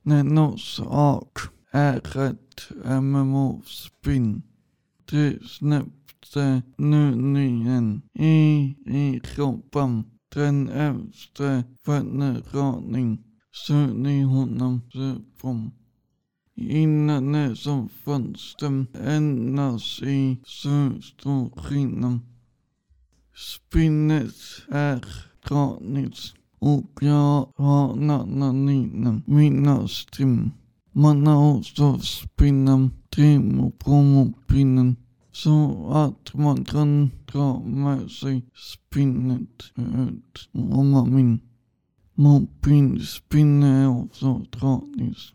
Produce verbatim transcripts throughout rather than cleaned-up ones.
Nenos ark är ett M M O-spin. Det släppte nyligen i Europa. Den äldste föredragning sökte honom från. Innan det som fanns det endast i Sydstockholm. Spinnet är gratis och jag har namnet mina stream. Man har också spinnat trim på mobilen så att man kan dra med sig spinnet ut om man vill. Mobilspinnet är också gratis.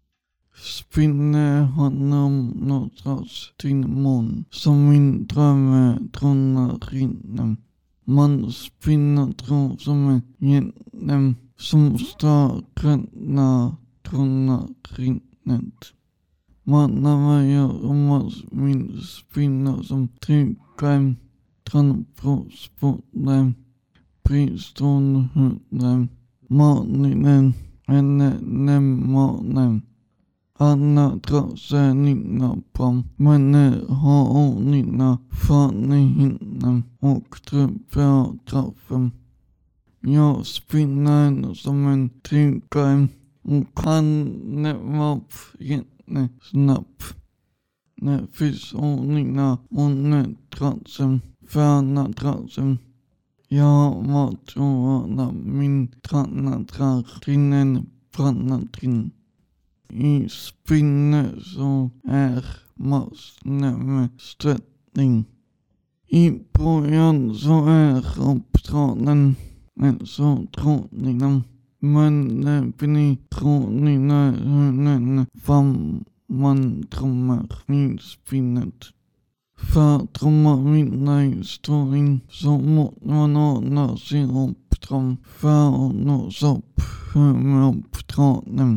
Spinnet handlar om något slags tillmån som min drömme trånar inne. Man spinner tråd som en genom som starkarna trånar rinnet. Man avgör om man vill spinna som trycker transportspåren, pristånd hundra, maningen eller nämmanen. Alla drar sig nina på, men har ordnina farligheten och truppar traffen. Jag spinner som en tryckare och kan näva upp jättesnabbt. När finns ordnina och nödtratsen, färna tratsen. Jag var troarna min trannatrar till en brannatrin. I spinnet så är massnämme stöttning. I början så är uppdragen en så trådningen. Men det blir trådningen hur fram man trummar i spinnet. För att trumma vinna historien så måste man ordna sin uppdrag för att nå upp hur med uppdragen.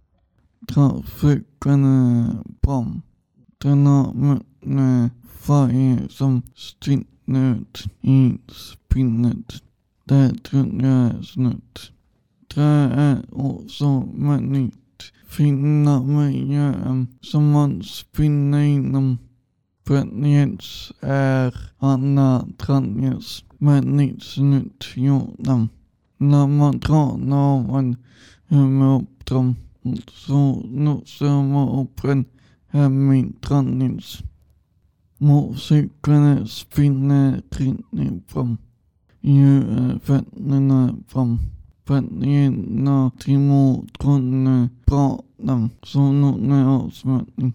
Trafiken är bra. Den har mött färger som sticker ut i spinnet. Det tror jag är snyggt. Det är också möjligt finna miljöer som man spinner inom. Brännighets är alla tranjes väldigt snyggt gjorda. När man drar av en huvuduppdrag så nosar man upp en hemmitrannins. Musiken spinner kring fram. Djurfetterna fram. Fetterna till motorn pratar så någon är avsmärtning.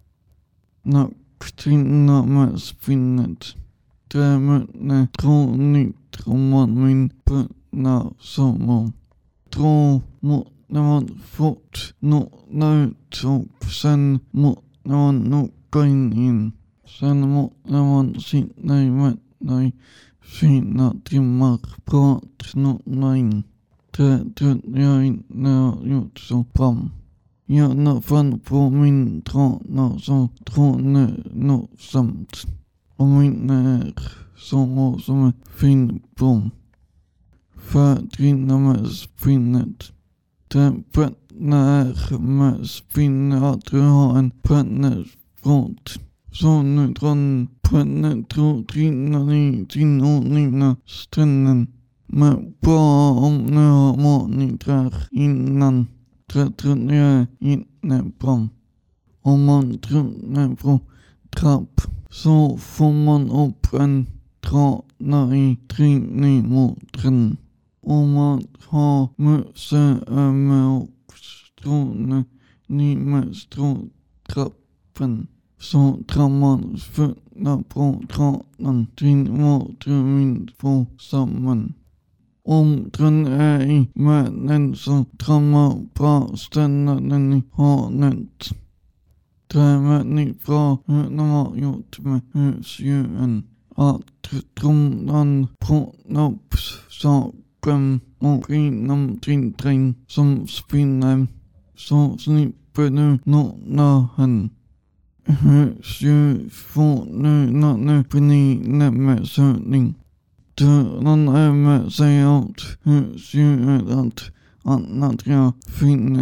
Nacktinna med spinnet. Därmed tror nytt om man vill putna sommar. Tror mot när man fått några ut och sen måste man nog gå in in. Sen måste man sitta i mättna i fina timmar prat några in. Det trodde jag inte har gjort så bra. Jag när fan på min trana så trådde något samt. Och min är så som en fin bom. För att vinna med spinnet. Den penna är med spinnet att du har en pennesfront. Så nu drar pennen tror innan i din ordnina stränden. Men bara om nu har maning där innan. Det tror jag inte bra. Om man tror på trapp så får man upp en trana i trinimotorn. Om man har museum och stråne ni med stråtrappen så drar man fötterna på tranan till motorn på samman. Om den är i männen så drar man bara ställa den i hörnet. Därmed ni bra hur de har gjort med husdjuren. Att trumman pratar upp saken och inom din dräng som spinner så slipper du nåna hen. Husdjur får nu nu bli med sökning. Dörren är med sig åt husdjuret att annat jag finner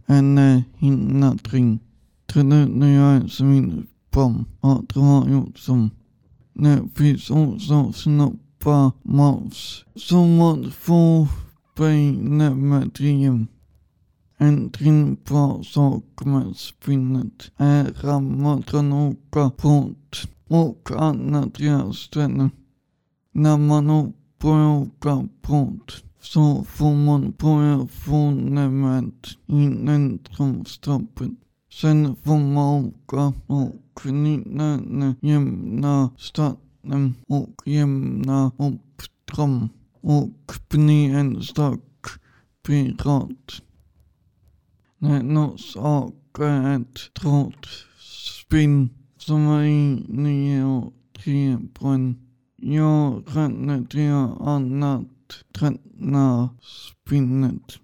en hindring. Trodde när jag är som min bom och drar ut som när finns också snoppa maus som man får beina med dream. En trin bra sak med spinnet är rammat från åka port och annat järnställen. När man börjar åka port så får man börja fornemänt innan tromstoppet. Sen får man åka och nynna jämna starten och jämna upp trom och bli en stark pirat. När någon sak är ett trådspinn som är inne och tre brunn. Jag ränner till annat träna spinnet.